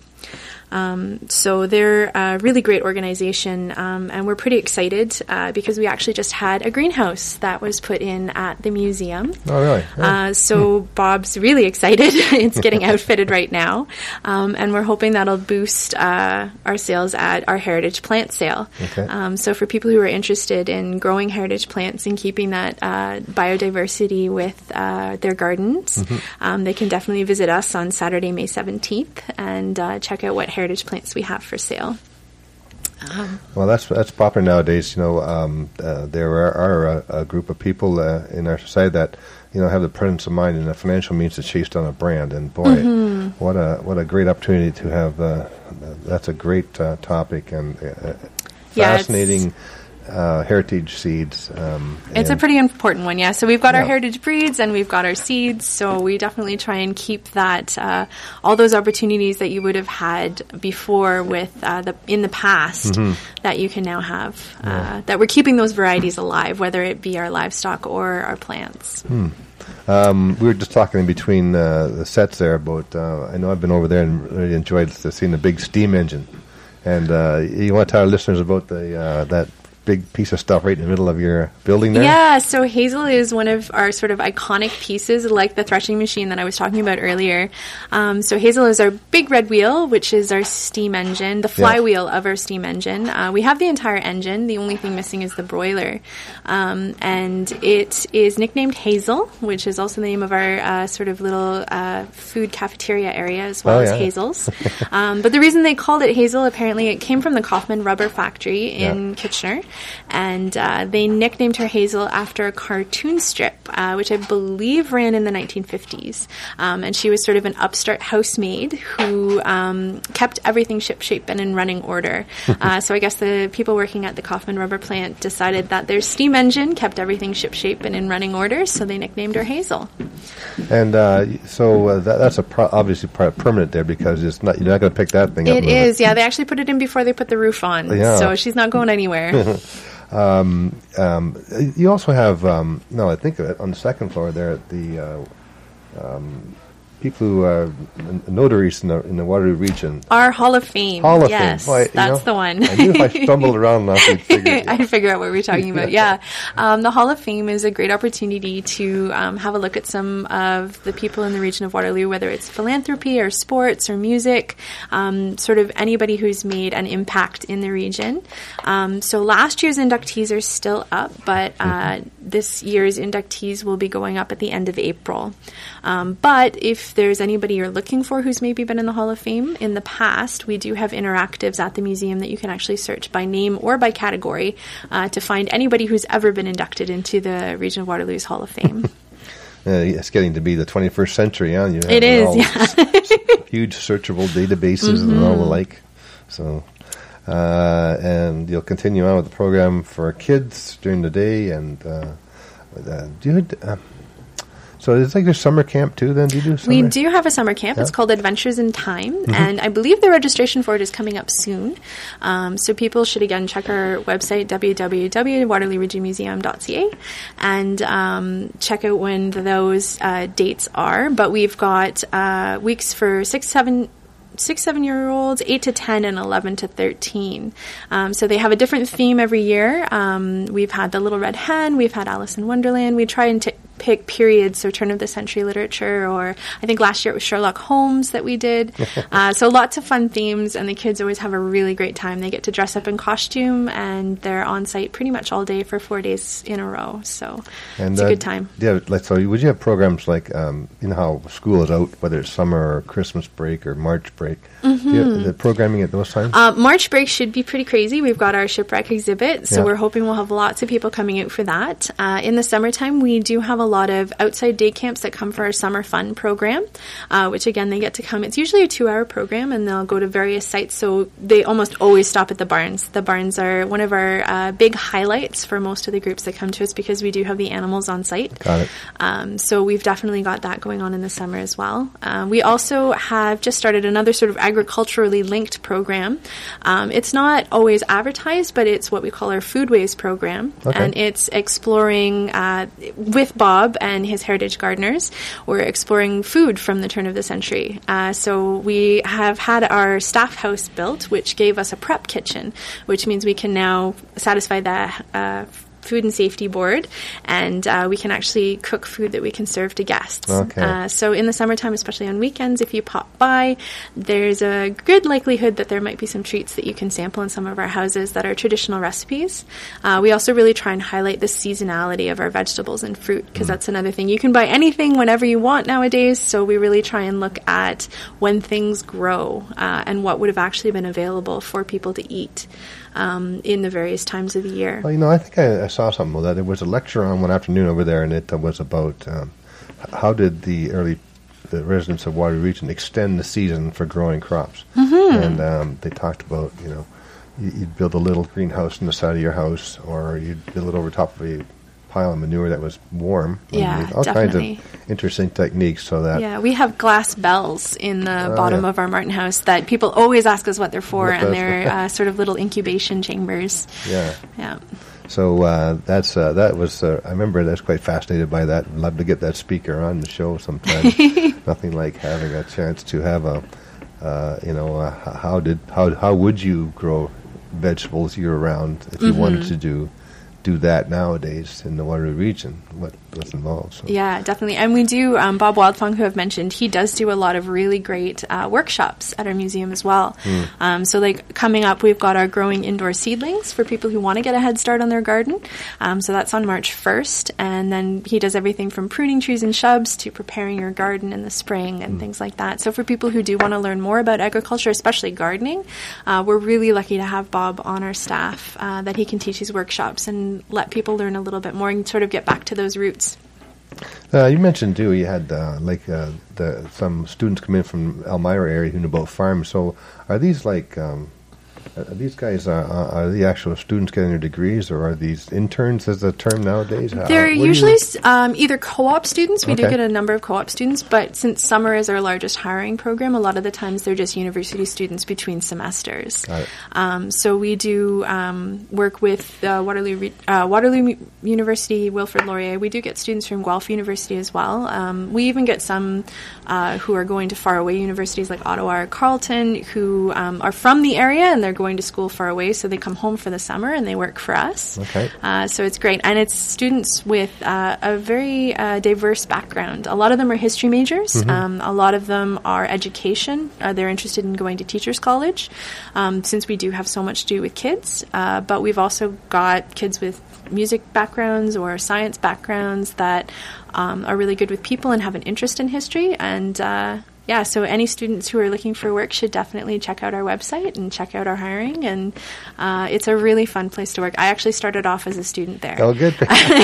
Um, so they're a really great organization, um, and we're pretty excited uh, because we actually just had a greenhouse that was put in at the museum. Oh, really? Yeah. Uh, so Bob's really excited. It's getting outfitted right now, um, and we're hoping that'll boost uh, our sales at our heritage plant sale. Okay. Um, so for people who are interested in growing heritage plants and keeping that uh, biodiversity with uh, their gardens, mm-hmm. um, they can definitely visit us on Saturday, May seventeenth, and uh, check out what heritage plants we have for sale. Um, well, that's that's popular nowadays. You know, um, uh, there are, are a, a group of people uh, in our society that you know have the presence of mind and the financial means to chase down a brand. And boy, mm-hmm. what a what a great opportunity to have. Uh, that's a great uh, topic and uh, yeah, fascinating. Uh, heritage seeds. Um, it's a pretty important one, yeah. So we've got yeah. our heritage breeds and we've got our seeds. So we definitely try and keep that, uh, all those opportunities that you would have had before with uh, the in the past mm-hmm. that you can now have. Uh, yeah. That we're keeping those varieties alive, whether it be our livestock or our plants. Hmm. Um, we were just talking in between uh, the sets there about. Uh, I know I've been over there and really enjoyed seeing the big steam engine. And uh, you want to tell our listeners about the uh, that. big piece of stuff right in the middle of your building there? Yeah, so Hazel is one of our sort of iconic pieces, like the threshing machine that I was talking about earlier. Um, so Hazel is our big red wheel, which is our steam engine, the flywheel yeah. of our steam engine. Uh, we have the entire engine. The only thing missing is the broiler. Um, and it is nicknamed Hazel, which is also the name of our uh, sort of little uh, food cafeteria area, as well oh, as yeah. Hazel's. um, but the reason they called it Hazel, apparently it came from the Kaufman Rubber Factory in yeah. Kitchener. And uh, they nicknamed her Hazel after a cartoon strip, uh, which I believe ran in the nineteen fifties. Um, and she was sort of an upstart housemaid who um, kept everything ship-shape and in running order. uh, so I guess the people working at the Kaufman Rubber Plant decided that their steam engine kept everything ship-shape and in running order, so they nicknamed her Hazel. And uh, so uh, that, that's a pro- obviously part permanent there because it's not you're not going to pick that thing up. It is, it? yeah. They actually put it in before they put the roof on, yeah. so she's not going anywhere. Um, um, you also have, um, no, I think of it, on the second floor there at the, uh, um, people who are notaries in the, in the Waterloo region. Our Hall of Fame. Hall of yes, Fame. Well, I- you that's know, the one. I knew if I stumbled around enough, you'd figure it out. I'd figure out what we're talking about. Yeah. Um, the Hall of Fame is a great opportunity to um, have a look at some of the people in the region of Waterloo, whether it's philanthropy or sports or music, um, sort of anybody who's made an impact in the region. Um, so last year's inductees are still up, but uh, this year's inductees will be going up at the end of April. Um, but if there's anybody you're looking for who's maybe been in the Hall of Fame in the past, we do have interactives at the museum that you can actually search by name or by category uh, to find anybody who's ever been inducted into the region of Waterloo's Hall of Fame. Uh, it's getting to be the twenty-first century, huh? You have It is, all yeah. s- huge searchable databases and all the Mm-hmm. like. So, uh, and you'll continue on with the program for kids during the day. And uh, uh, do you? Uh, so it's like there's summer camp too. Then do you do summer? We do have a summer camp. It's Yeah. called Adventures in Time, Mm-hmm. and I believe the registration for it is coming up soon. Um, so people should again check our website w w w dot waterloo region museum dot c a and um, check out when those uh, dates are. But we've got uh, weeks for six, seven. Six, seven-year-olds, eight to ten, and eleven to thirteen. Um, so they have a different theme every year. Um, we've had the Little Red Hen, we've had Alice in Wonderland. We try and t- pick periods, so turn of the century literature, or I think last year it was Sherlock Holmes that we did. uh, so lots of fun themes, and the kids always have a really great time. They get to dress up in costume, and they're on site pretty much all day for four days in a row. So And, it's a uh, good time. Yeah, like so. Would you have programs like um, you know how school is out, whether it's summer or Christmas break or March break? Do you have the programming at those times? Uh, March break should be pretty crazy. We've got our shipwreck exhibit, so Yeah. we're hoping we'll have lots of people coming out for that. Uh, in the summertime, we do have a lot of outside day camps that come for our summer fun program, uh, which again, they get to come. It's usually a two-hour program, and they'll go to various sites, so they almost always stop at the barns. The barns are one of our uh, big highlights for most of the groups that come to us because we do have the animals on site. Got it. Um, so we've definitely got that going on in the summer as well. Um, we also have just started another sort of agriculturally linked program. Um, it's not always advertised, but it's what we call our Foodways program. Okay. And it's exploring, uh, with Bob and his Heritage Gardeners, we're exploring food from the turn of the century. Uh, so we have had our staff house built, which gave us a prep kitchen, which means we can now satisfy the uh, Food and Safety Board, and uh, we can actually cook food that we can serve to guests. Okay. Uh, so in the summertime, especially on weekends, if you pop by, there's a good likelihood that there might be some treats that you can sample in some of our houses that are traditional recipes. Uh, we also really try and highlight the seasonality of our vegetables and fruit, because that's another thing. You can buy anything whenever you want nowadays, so we really try and look at when things grow uh, and what would have actually been available for people to eat um, in the various times of the year. Well, you know, I think I, I saw something with that. There was a lecture on one afternoon over there, and it uh, was about um, h- how did the early the residents of Waterloo Region extend the season for growing crops. Mm-hmm. And um, they talked about, you know, you- you'd build a little greenhouse on the side of your house, or you'd build it over top of a pile of manure that was warm. Yeah, underneath. All definitely. kinds of interesting techniques so that Yeah, we have glass bells in the Oh, bottom yeah. of our Martin house that people always ask us what they're for, What and those- they're uh, sort of little incubation chambers. yeah. Yeah. So uh, that's uh, that was uh, I remember I was quite fascinated by that. I'd love to get that speaker on the show sometime. Nothing like having a chance to have a uh, you know uh, h- how did how how would you grow vegetables year round if you wanted to do do that nowadays in the Waterloo region? What was involved? So. Yeah, definitely. And we do, um, Bob Wildfong, who I've mentioned, he does do a lot of really great uh, workshops at our museum as well. Um, so, like, coming up, we've got our Growing Indoor Seedlings for people who want to get a head start on their garden. Um, so that's on March first. And then he does everything from pruning trees and shrubs to preparing your garden in the spring and things like that. So for people who do want to learn more about agriculture, especially gardening, uh, we're really lucky to have Bob on our staff, uh, that he can teach these workshops and let people learn a little bit more and sort of get back to those roots. Uh, you mentioned too you had uh, like uh, the some students come in from Elmira area who know about farms. So are these like um, are these guys uh, are the actual students getting their degrees, or are these interns? Is the term nowadays? How- They're what do you- usually s um, either co-op students. We do Okay. get a number of co-op students, but since summer is our largest hiring program, a lot of the times they're just university students between semesters. Got it. Um, so we do um, work with uh, Waterloo Re- uh, Waterloo Mu- University, Wilfrid Laurier. We do get students from Guelph University as well. Um, we even get some uh, who are going to faraway universities like Ottawa or Carleton, who um, are from the area and they're going to school far away, so they come home for the summer and they work for us. Okay. Uh, so it's great. And it's students with uh, a very uh, diverse background. A lot of them are history majors. Mm-hmm. Um, a lot of them are education. Uh, they're interested in going to teachers college, um, since we do have so much to do with kids. Uh, but we've also got kids with music backgrounds or science backgrounds that um, are really good with people and have an interest in history. And uh, yeah, so any students who are looking for work should definitely check out our website and check out our hiring. And uh, it's a really fun place to work. I actually started off as a student there. Oh, good.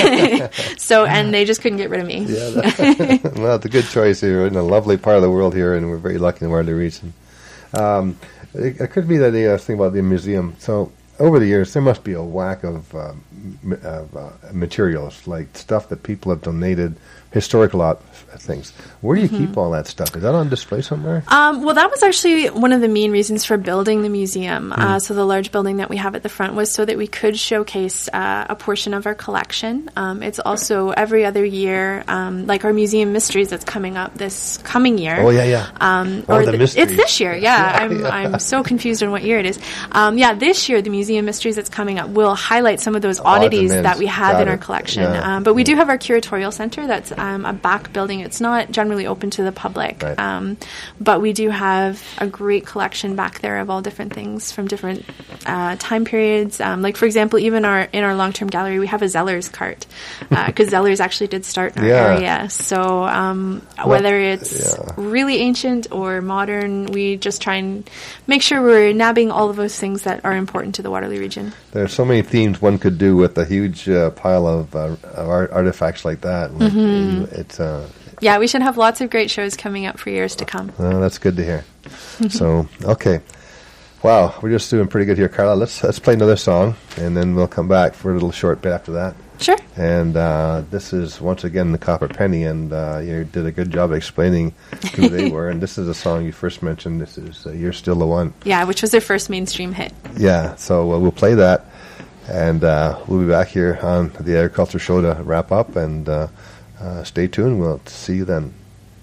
So, and they just couldn't get rid of me. Yeah, that, well, it's a good choice here. We're in a lovely part of the world here, and we're very lucky in the Waterloo region. Um, it occurred to me that I was thinking about the museum. So, over the years, there must be a whack of, um, m- of uh, materials, like stuff that people have donated, historical art things. Where do you keep all that stuff? Is that on display somewhere? Um, well, that was actually one of the main reasons for building the museum. Hmm. Uh, so the large building that we have at the front was so that we could showcase uh, a portion of our collection. Um, it's also every other year, um, like our Museum Mysteries that's coming up this coming year. Oh, yeah, yeah. Um, Oh, or the th- mysteries. it's this year, yeah. Yeah, I'm, yeah. I'm so confused on what year it is. Um, yeah, this year, the Museum Mysteries that's coming up will highlight some of those Odds and oddities ends. that we have Got in our it. collection. Yeah. Um, but we do have our curatorial center that's um, a back building. It's not generally open to the public. Right. Um, but we do have a great collection back there of all different things from different uh, time periods. Um, like, for example, even our in our long-term gallery, we have a Zellers cart because Zellers actually did start in our Yeah. area. So um, whether it's yeah. really ancient or modern, we just try and make sure we're nabbing all of those things that are important to the Waterloo region. There are so many themes one could do with a huge uh, pile of, uh, of art- artifacts like that. Like, Mm-hmm. It's uh, Yeah, we should have lots of great shows coming up for years to come. well, that's good to hear. So, okay. Wow, we're just doing pretty good here, Carla. Let's let's play another song, and then we'll come back for a little short bit after that. Sure. And uh, this is, once again, the Copper Penny, and uh, you did a good job explaining who they were. And this is a song you first mentioned. This is uh, You're Still the One. Yeah, which was their first mainstream hit. Yeah, so uh, we'll play that, and uh, we'll be back here on the Agriculture Show to wrap up, and uh, uh, stay tuned. We'll see you then.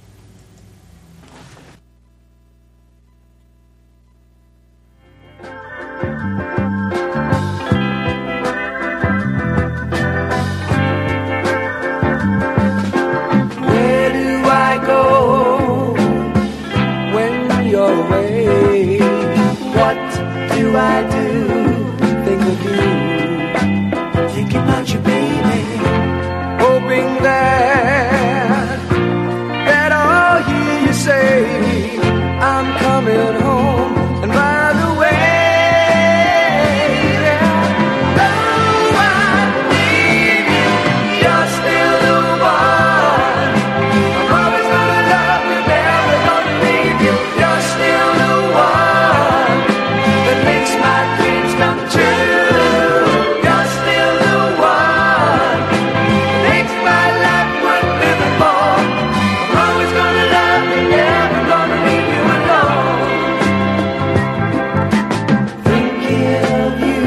Where do I go when you're away? What do I do? Think of you, thinking about you, baby, hoping that that I'll hear you say I'm coming home. And by the way, though I need you, you're still the one. I'm always gonna love you, never gonna leave you. You're still the one that makes my dreams come true. You're still the one that makes my life worth living for. I'm always gonna love you, never gonna leave you alone. Thinking of you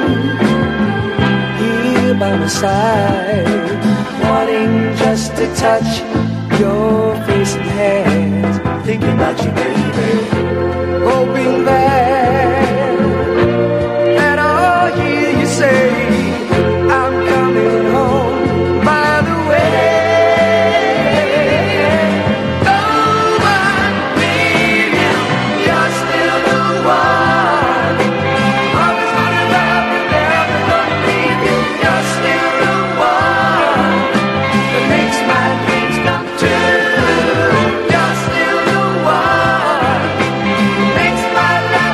here by my side, wanting just to touch your face and hands, thinking about you, baby, hoping that that I'll hear you say I'm coming home. By the way, though I need you, you're still the one. Always gonna love you, never gonna leave you. You're still the one that makes my dreams come true. You're still the one that makes my life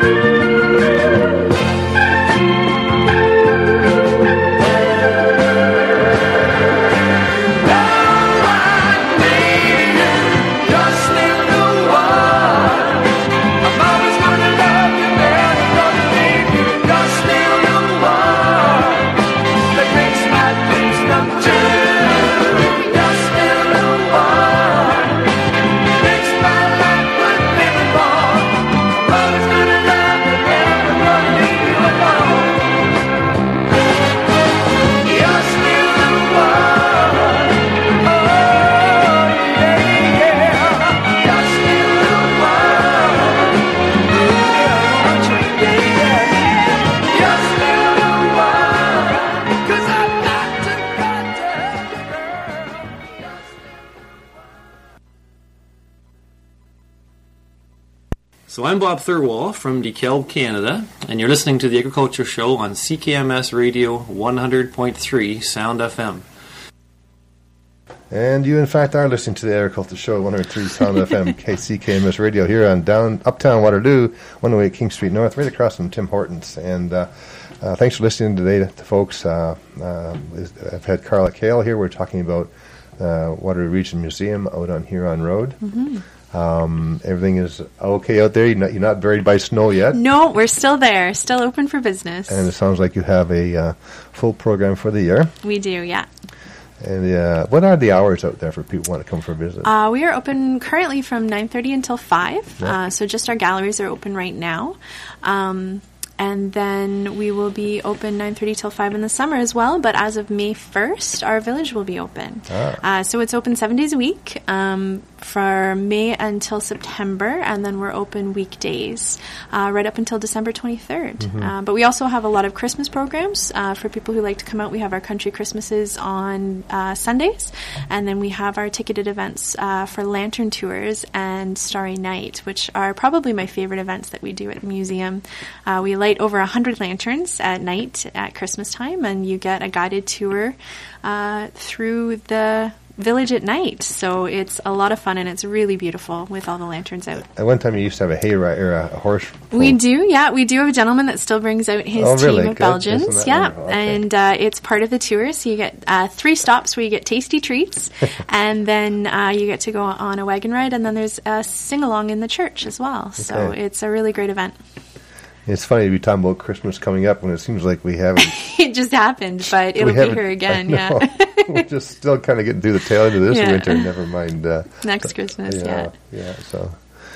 So I'm Bob Thurwall from DeKalb, Canada, and you're listening to the Agriculture Show on C K M S Radio one hundred point three Sound F M. And you, in fact, are listening to the Agriculture Show, one hundred three Sound F M, C K M S Radio, here on down Uptown Waterloo, one oh eight King Street North, right across from Tim Hortons. And uh, uh, thanks for listening today, to, to folks. Uh, uh, I've had Carla Kale here. We're talking about uh, Waterloo Region Museum out on Huron Road. Mm-hmm. Um, everything is okay out there. You're not, you're not buried by snow yet. No, we're still there, still open for business. And it sounds like you have a uh, full program for the year. We do, yeah. And uh, what are the hours out there for people who want to come for a visit? Uh, we are open currently from nine thirty until five. Yep. Uh, so just our galleries are open right now. Um, and then we will be open nine thirty till five in the summer as well. But as of May first, our village will be open. Ah. Uh, so it's open seven days a week um, for May until September. And then we're open weekdays uh, right up until December twenty-third. Mm-hmm. Uh, but we also have a lot of Christmas programs uh, for people who like to come out. We have our country Christmases on uh, Sundays. And then we have our ticketed events uh, for lantern tours and Starry Night, which are probably my favorite events that we do at the museum. Uh, we light over one hundred lanterns at night at Christmas time, and you get a guided tour uh, through the village at night. So it's a lot of fun, and it's really beautiful with all the lanterns out. At one time you used to have a hay ride or a horse pull. We do, yeah. We do have a gentleman that still brings out his oh, really? team of Good. Belgians. Yeah, okay. And uh, it's part of the tour. So you get uh, three stops where you get tasty treats, and then uh, you get to go on a wagon ride, and then there's a sing-along in the church as well. Okay. So it's a really great event. It's funny to be talking about Christmas coming up when it seems like we haven't. It just happened, but it'll be here again. Yeah, we're just still kind of getting through the tail end of this yeah. winter. Never mind uh, next Christmas. Yeah, yeah, yeah. So,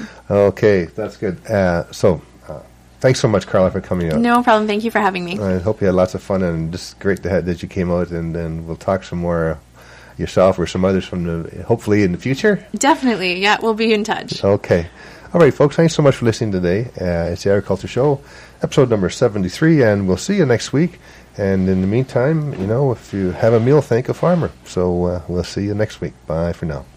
okay, that's good. Uh, so, uh, thanks so much, Carla, for coming out. No problem. Thank you for having me. I hope you had lots of fun, and just great to have, that you came out, and then we'll talk some more yourself or some others from the hopefully in the future. Definitely, yeah. We'll be in touch. Okay. All right, folks, thanks so much for listening today. Uh, it's the Agriculture Show, episode number seventy-three, and we'll see you next week. And in the meantime, you know, if you have a meal, thank a farmer. So uh, we'll see you next week. Bye for now.